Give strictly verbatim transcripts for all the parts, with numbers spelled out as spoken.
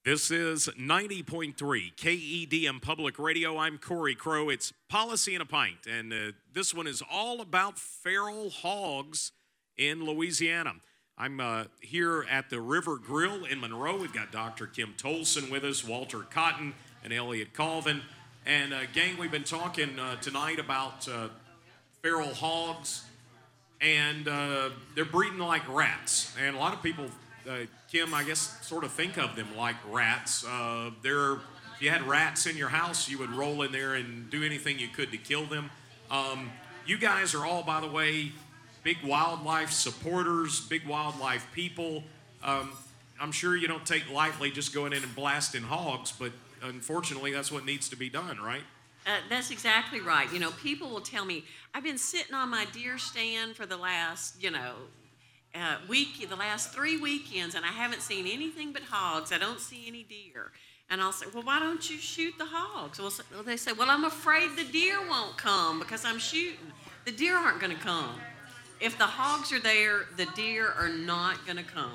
This is ninety point three K E D M Public Radio. I'm Corey Crow. It's Policy in a Pint, and uh, this one is all about feral hogs in Louisiana. I'm uh, here at the River Grill in Monroe. We've got Doctor Kim Tolson with us, Walter Cotton, and Elliot Colvin. And uh, gang, we've been talking uh, tonight about uh, feral hogs, and uh, they're breeding like rats. And a lot of people, uh, Kim, I guess, sort of think of them like rats. Uh, they're, if you had rats in your house, you would roll in there and do anything you could to kill them. Um, you guys are all, by the way, big wildlife supporters, big wildlife people. Um, I'm sure you don't take lightly just going in and blasting hogs, but unfortunately, that's what needs to be done, right? Uh, that's exactly right. You know, people will tell me, I've been sitting on my deer stand for the last, you know, uh, week, the last three weekends, and I haven't seen anything but hogs. I don't see any deer. And I'll say, well, why don't you shoot the hogs? Well, they say, well, I'm afraid the deer won't come because I'm shooting. The deer aren't going to come. If the hogs are there, the deer are not going to come.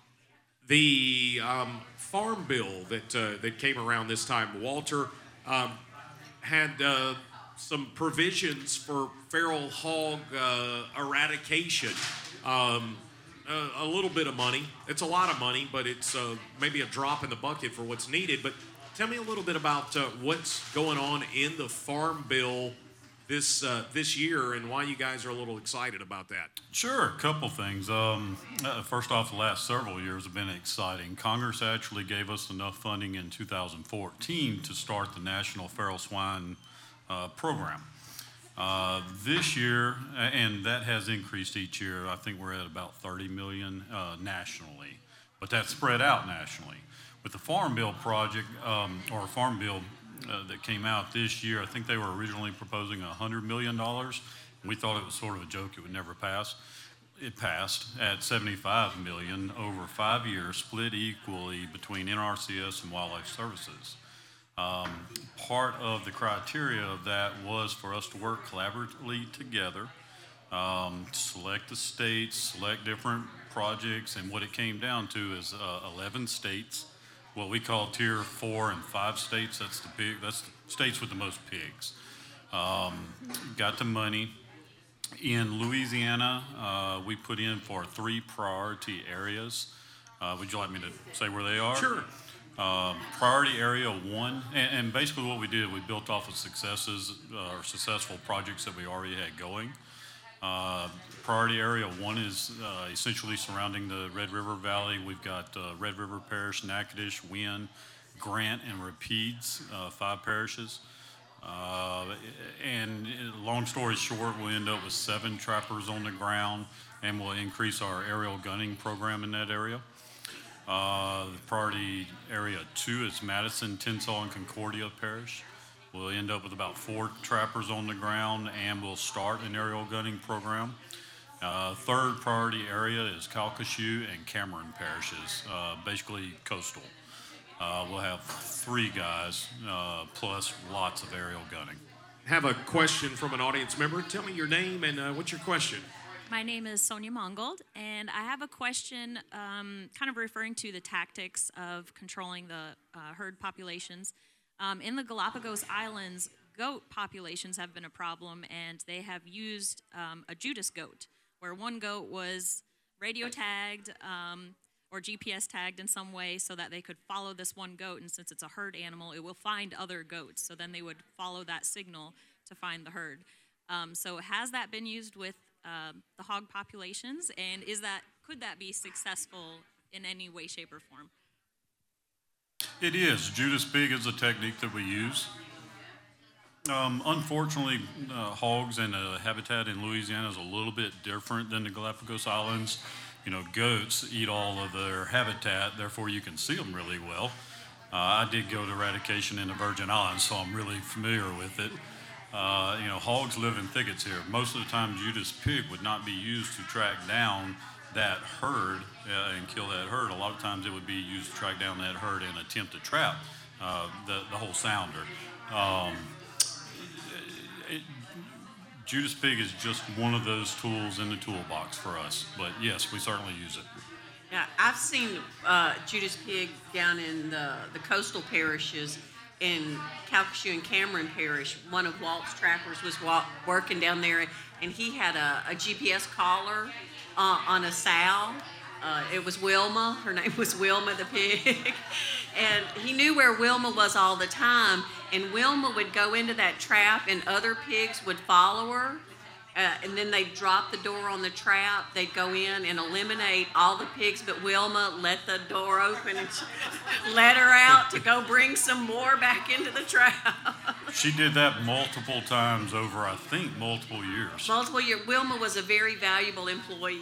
The um, farm bill that uh, that came around this time, Walter, um, had uh, some provisions for feral hog uh, eradication. Um, a, a little bit of money. It's a lot of money, but it's uh, maybe a drop in the bucket for what's needed. But tell me a little bit about uh, what's going on in the farm bill this uh, this year and why you guys are a little excited about that. Sure, a couple things. Um, uh, first off, the last several years have been exciting. Congress actually gave us enough funding in two thousand fourteen to start the National Feral Swine uh, Program. Uh, this year, and that has increased each year, I think we're at about thirty million uh, nationally, but that's spread out nationally. With the Farm Bill project, um, or Farm Bill Uh, that came out this year, I think they were originally proposing one hundred million dollars. We thought it was sort of a joke, it would never pass. It passed at seventy-five million dollars over five years, split equally between N R C S and Wildlife Services. Um, part of the criteria of that was for us to work collaboratively together, um, to select the states, select different projects, and what it came down to is uh, eleven states. What we call tier four and five states. That's the pig. That's the states with the most pigs. Um, got the money. In Louisiana, uh, we put in for three priority areas. Uh, would you like me to say where they are? Sure. Uh, priority area one, and, and basically what we did, we built off of successes uh, or successful projects that we already had going. Uh, priority area one is uh, essentially surrounding the Red River Valley. We've got uh, Red River Parish, Natchitoches, Wynn, Grant, and Rapides, uh, five parishes. Uh, and long story short, we'll end up with seven trappers on the ground, and we'll increase our aerial gunning program in that area. Uh, the priority area two is Madison, Tensas, and Concordia Parish. We'll end up with about four trappers on the ground, and we'll start an aerial gunning program. Uh, third priority area is Calcasieu and Cameron parishes, uh, basically coastal. Uh, we'll have three guys, uh, plus lots of aerial gunning. Have a question from an audience member. Tell me your name and uh, what's your question? My name is Sonia Mongold, and I have a question um, kind of referring to the tactics of controlling the uh, herd populations. Um, in the Galapagos Islands, goat populations have been a problem, and they have used um, a Judas goat, where one goat was radio tagged um, or G P S tagged in some way so that they could follow this one goat, and since it's a herd animal, it will find other goats, so then they would follow that signal to find the herd. Um, so has that been used with uh, the hog populations, and is that could that be successful in any way, shape, or form? It is. Judas pig is a technique that we use. Um, unfortunately, uh, hogs and the habitat in Louisiana is a little bit different than the Galapagos Islands. You know, goats eat all of their habitat, therefore you can see them really well. Uh, I did go to eradication in the Virgin Islands, so I'm really familiar with it. Uh, you know, hogs live in thickets here. Most of the time, Judas pig would not be used to track down that herd uh, and kill that herd. A lot of times it would be used to track down that herd and attempt to trap uh, the, the whole sounder. Um, it, Judas pig is just one of those tools in the toolbox for us, but yes, we certainly use it. Yeah, I've seen uh, Judas Pig down in the, the coastal parishes in Calcasieu and Cameron Parish. One of Walt's trappers was walk, working down there, and he had a, a G P S collar uh, on a sow. Uh, it was Wilma. Her name was Wilma the pig. And he knew where Wilma was all the time. And Wilma would go into that trap, and other pigs would follow her. Uh, and then they'd drop the door on the trap. They'd go in and eliminate all the pigs, but Wilma let the door open and let her out to go bring some more back into the trap. She did that multiple times over, I think, multiple years. Multiple years. Wilma was a very valuable employee.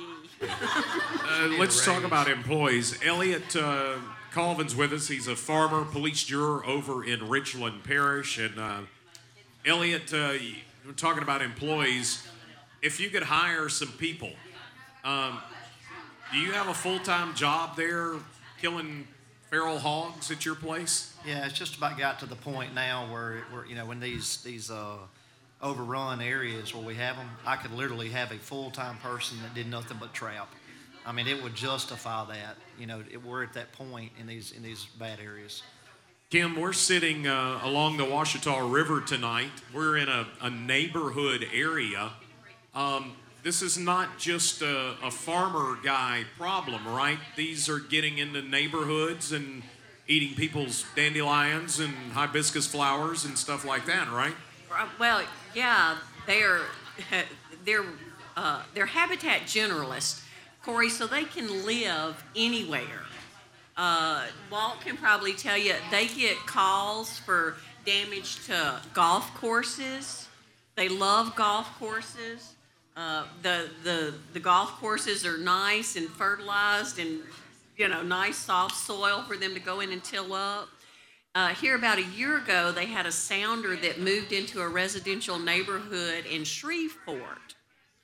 Uh, let's talk about employees. Elliot uh, Colvin's with us. He's a farmer, police juror over in Richland Parish. And uh, Elliot, uh, we're talking about employees. If you could hire some people, um, do you have a full-time job there killing feral hogs at your place? Yeah, it's just about got to the point now where, where you know, in these these uh, overrun areas where we have them, I could literally have a full-time person that did nothing but trap. I mean, it would justify that. You know, it, we're at that point in these in these bad areas. Kim, we're sitting uh, along the Ouachita River tonight. We're in a, a neighborhood area. Um, this is not just a, a farmer guy problem, right? These are getting into neighborhoods and eating people's dandelions and hibiscus flowers and stuff like that, right? Well, yeah, they're they're uh, they're habitat generalists, Corey, so they can live anywhere. Uh, Walt can probably tell you they get calls for damage to golf courses. They love golf courses. Uh, the the the golf courses are nice and fertilized and, you know, nice soft soil for them to go in and till up. Uh, here about a year ago, they had a sounder that moved into a residential neighborhood in Shreveport,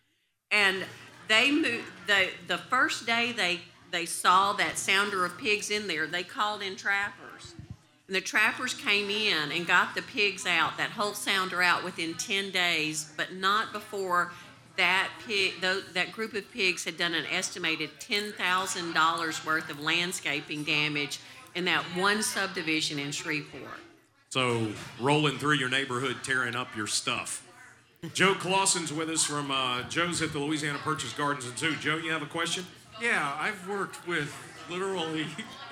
and they moved. The the first day they they saw that sounder of pigs in there, they called in trappers, and the trappers came in and got the pigs out, that whole sounder out within ten days, but not before that pig, that group of pigs had done an estimated ten thousand dollars worth of landscaping damage in that one subdivision in Shreveport. So rolling through your neighborhood, tearing up your stuff. Joe Clausen's with us from uh, Joe's at the Louisiana Purchase Gardens and Zoo. Joe, you have a question? Yeah, I've worked with literally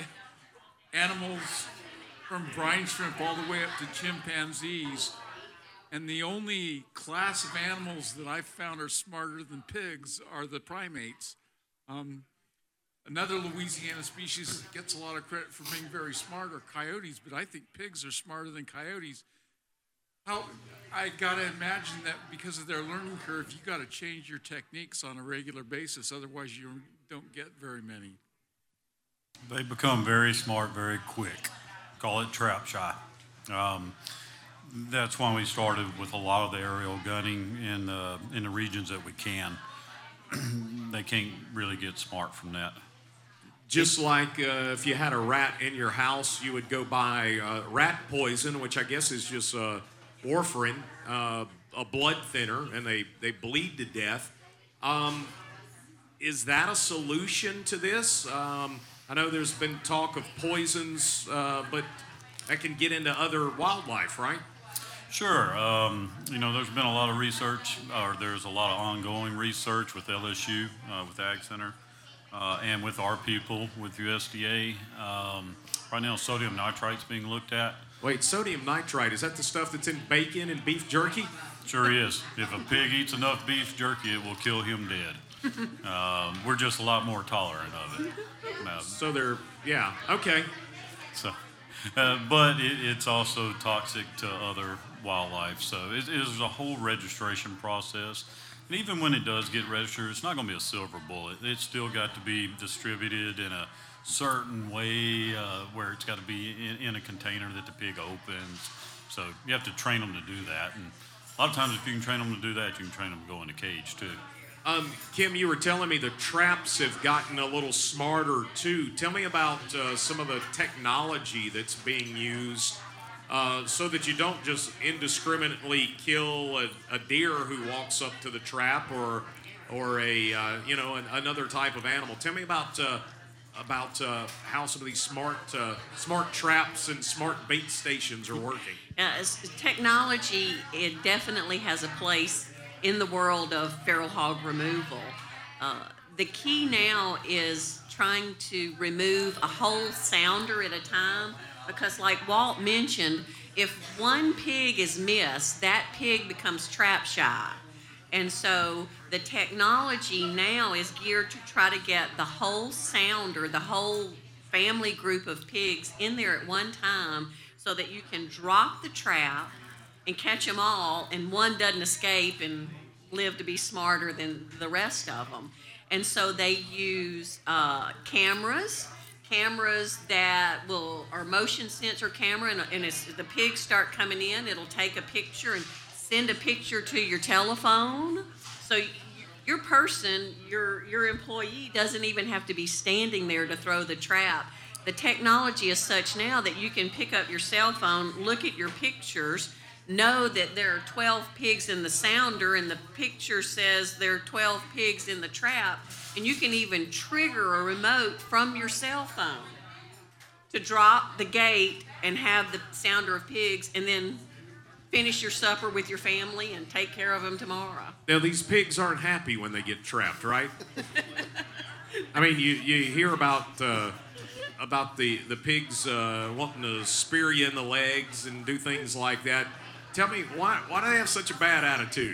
animals from brine shrimp all the way up to chimpanzees. And the only class of animals that I've found are smarter than pigs are the primates. Um, another Louisiana species that gets a lot of credit for being very smart are coyotes, but I think pigs are smarter than coyotes. How, I gotta imagine that because of their learning curve, you gotta change your techniques on a regular basis, otherwise you don't get very many. They become very smart very quick. Call it trap shy. Um, That's why we started with a lot of the aerial gunning in the, in the regions that we can. They can't really get smart from that. Just like uh, if you had a rat in your house, you would go buy uh, rat poison, which I guess is just uh, warfarin, uh, a blood thinner, and they, they bleed to death. Um, is that a solution to this? Um, I know there's been talk of poisons, uh, but that can get into other wildlife, right? Sure. Um, you know, there's been a lot of research, or there's a lot of ongoing research with L S U, uh, with Ag Center, uh, and with our people, with U S D A. Um, right now, sodium nitrite's being looked at. Wait, sodium nitrite, is that the stuff that's in bacon and beef jerky? Sure is. If a pig eats enough beef jerky, it will kill him dead. Um, we're just a lot more tolerant of it. No. So they're, yeah, okay. So, uh, but it, it's also toxic to other wildlife. So it, it is a whole registration process. And even when it does get registered, it's not going to be a silver bullet. It's still got to be distributed in a certain way uh, where it's got to be in, in a container that the pig opens. So you have to train them to do that. And a lot of times if you can train them to do that, you can train them to go in a cage too. Um, Kim, you were telling me the traps have gotten a little smarter too. Tell me about uh, some of the technology that's being used uh, so that you don't just indiscriminately kill a, a deer who walks up to the trap or or a uh, you know an, another type of animal. Tell me about uh, about uh, how some of these smart uh, smart traps and smart bait stations are working. Uh, s- technology, it definitely has a place in the world of feral hog removal. Uh, the key now is trying to remove a whole sounder at a time, because like Walt mentioned, if one pig is missed, that pig becomes trap shy. And so the technology now is geared to try to get the whole sounder, the whole family group of pigs in there at one time, so that you can drop the trap and catch them all, and one doesn't escape and live to be smarter than the rest of them. And so they use uh, cameras, cameras that will, are motion sensor camera, and, and as the pigs start coming in, it'll take a picture and send a picture to your telephone. So y- your person, your your employee doesn't even have to be standing there to throw the trap. The technology is such now that you can pick up your cell phone, look at your pictures, know that there are twelve pigs in the sounder, and the picture says there are twelve pigs in the trap, and you can even trigger a remote from your cell phone to drop the gate and have the sounder of pigs, and then finish your supper with your family and take care of them tomorrow. Now, these pigs aren't happy when they get trapped, right? I mean, you, you hear about uh, about the, the pigs uh, wanting to spear you in the legs and do things like that. Tell me, why, why do they have such a bad attitude?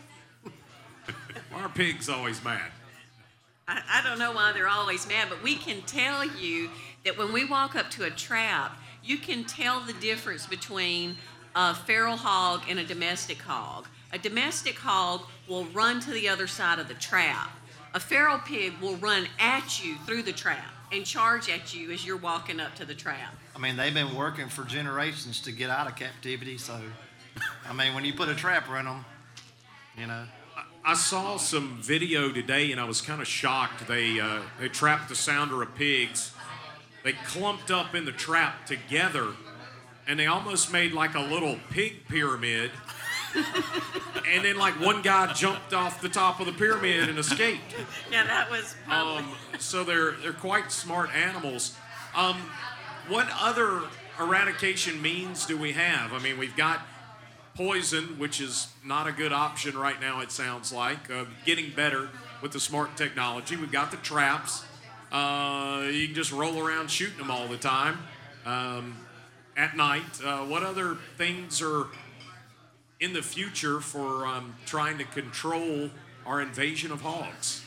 Why are pigs always mad? I, I don't know why they're always mad, but we can tell you that when we walk up to a trap, you can tell the difference between a feral hog and a domestic hog. A domestic hog will run to the other side of the trap. A feral pig will run at you through the trap and charge at you as you're walking up to the trap. I mean, they've been working for generations to get out of captivity, so, I mean, when you put a trap around them, you know. I saw some video today, and I was kind of shocked. They uh, they trapped the sounder of pigs. They clumped up in the trap together, and they almost made like a little pig pyramid. And then like one guy jumped off the top of the pyramid and escaped. Yeah, that was probably... Um, so they're they're quite smart animals. Um, what other eradication means do we have? I mean, we've got poison, which is not a good option right now, it sounds like. Uh, getting better with the smart technology. We've got the traps. Uh, you can just roll around shooting them all the time um, at night. Uh, what other things are in the future for um, trying to control our invasion of hogs?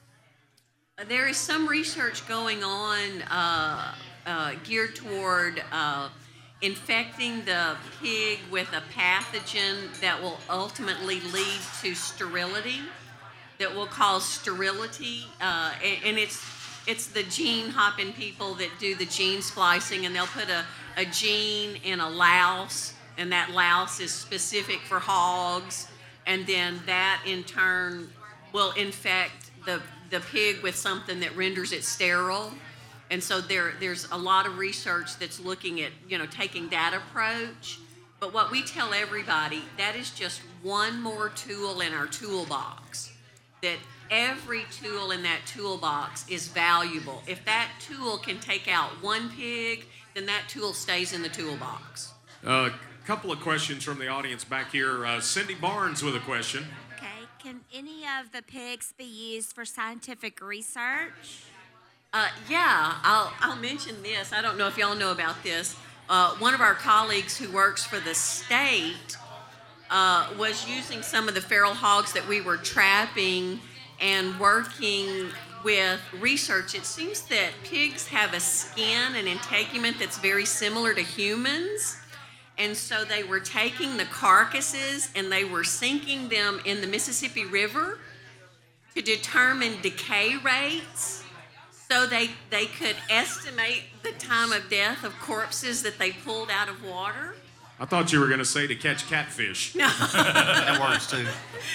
There is some research going on uh, uh, geared toward uh, infecting the pig with a pathogen that will ultimately lead to sterility, that will cause sterility, uh, and, and it's it's the gene hopping people that do the gene splicing, and they'll put a, a gene in a louse, and that louse is specific for hogs, and then that in turn will infect the the pig with something that renders it sterile. And so there there's a lot of research that's looking at, you know, taking that approach. But what we tell everybody, that is just one more tool in our toolbox. That every tool in that toolbox is valuable. If that tool can take out one pig, then that tool stays in the toolbox. A uh, couple of questions from the audience back here. Uh, Cindy Barnes with a question. Okay, can any of the pigs be used for scientific research? Uh, yeah, I'll, I'll mention this. I don't know if y'all know about this. Uh, one of our colleagues who works for the state uh, was using some of the feral hogs that we were trapping and working with research. It seems that pigs have a skin and integument that's very similar to humans. And so they were taking the carcasses and they were sinking them in the Mississippi River to determine decay rates, so they, they could estimate the time of death of corpses that they pulled out of water. I thought you were going to say to catch catfish. No. That works too.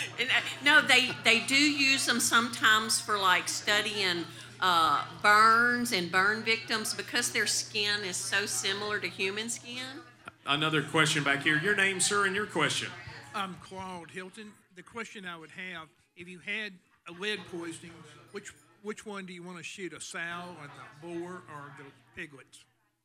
No, they, they do use them sometimes for like studying uh, burns and burn victims because their skin is so similar to human skin. Another question back here. Your name, sir, and your question. I'm Claude Hilton. The question I would have, if you had a lead poisoning, which which one do you want to shoot, a sow or the boar or the piglets?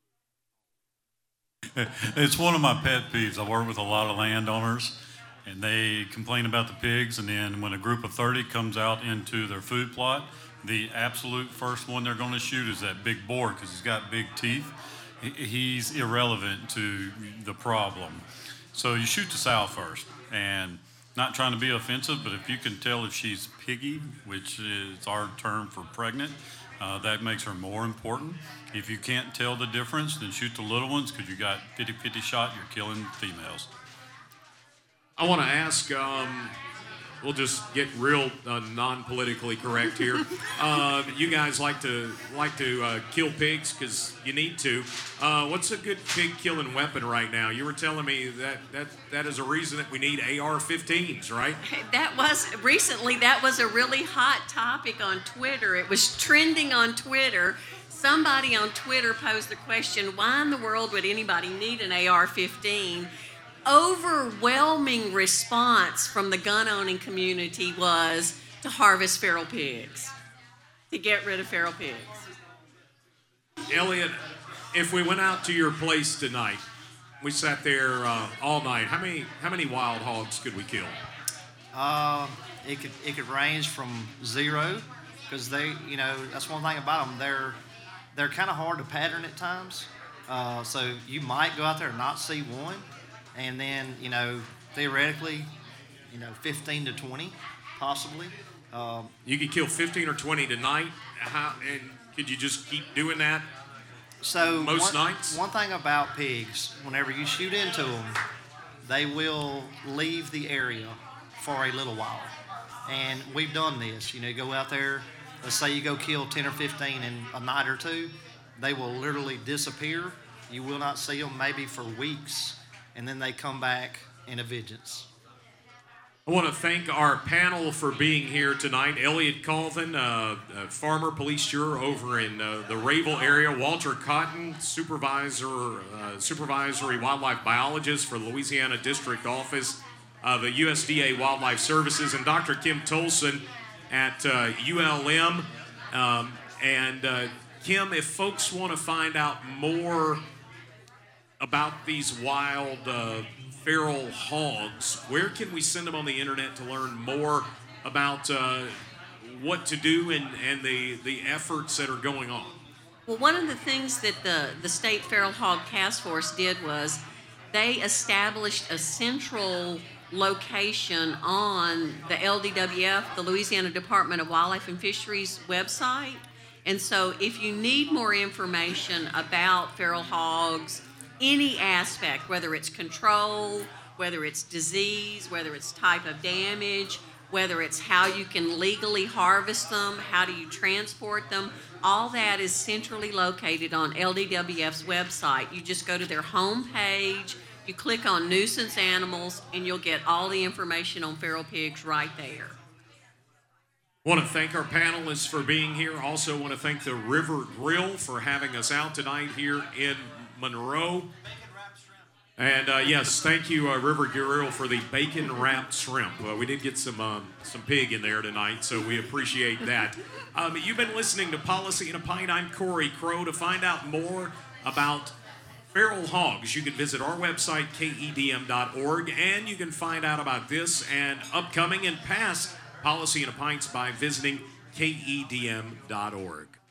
It's one of my pet peeves. I work with a lot of landowners, and they complain about the pigs, and then when a group of thirty comes out into their food plot, the absolute first one they're going to shoot is that big boar because he's got big teeth. He's irrelevant to the problem. So you shoot the sow first, and not trying to be offensive, but if you can tell if she's piggy, which is our term for pregnant, uh, that makes her more important. If you can't tell the difference, then shoot the little ones because you got fifty-fifty shot, you're killing females. I want to ask, um, we'll just get real uh, non-politically correct here. Uh, you guys like to like to uh, kill pigs because you need to. Uh, what's a good pig killing weapon right now? You were telling me that that, that is a reason that we need A R fifteens, right? That was recently, that was a really hot topic on Twitter. It was trending on Twitter. Somebody on Twitter posed the question, why in the world would anybody need an A R fifteen? Overwhelming response from the gun-owning community was to harvest feral pigs, to get rid of feral pigs. Elliot, if we went out to your place tonight, we sat there uh, all night. How many how many wild hogs could we kill? Uh, it could it could range from zero, because they, you know, that's one thing about them. They're they're kind of hard to pattern at times. Uh, so you might go out there and not see one, and then, you know, theoretically, you know, fifteen to twenty, possibly. Um, You could kill fifteen or twenty tonight. How, and could you just keep doing that? So Most one, nights? One thing about pigs, whenever you shoot into them, they will leave the area for a little while. And we've done this. You know, you go out there, let's say you go kill ten or fifteen in a night or two, they will literally disappear. You will not see them maybe for weeks, and then they come back in a vengeance. I want to thank our panel for being here tonight. Elliot Colvin, uh, uh, Farmer Police Juror over in uh, the Rayville area. Walter Cotton, Supervisor, uh, Supervisory Wildlife Biologist for the Louisiana District Office of the U S D A Wildlife Services, and Doctor Kim Tolson at uh, U L M. Um, and uh, Kim, if folks want to find out more about these wild uh, feral hogs, where can we send them on the internet to learn more about uh, what to do and, and the, the efforts that are going on? Well, one of the things that the, the State Feral Hog Task Force did was they established a central location on the L D W F, the Louisiana Department of Wildlife and Fisheries website. And so if you need more information about feral hogs, any aspect, whether it's control, whether it's disease, whether it's type of damage, whether it's how you can legally harvest them, how do you transport them, all that is centrally located on L D W F's website. You just go to their home page, you click on nuisance animals, and you'll get all the information on feral pigs right there. I want to thank our panelists for being here. Also want to thank the River Grill for having us out tonight here in Monroe. And uh, yes, thank you, uh, River Grill, for the bacon-wrapped shrimp. Uh, we did get some um, some pig in there tonight, so we appreciate that. Um, you've been listening to Policy in a Pint. I'm Corey Crow. To find out more about feral hogs, you can visit our website, K E D M dot org, and you can find out about this and upcoming and past Policy in a Pints by visiting K E D M dot org.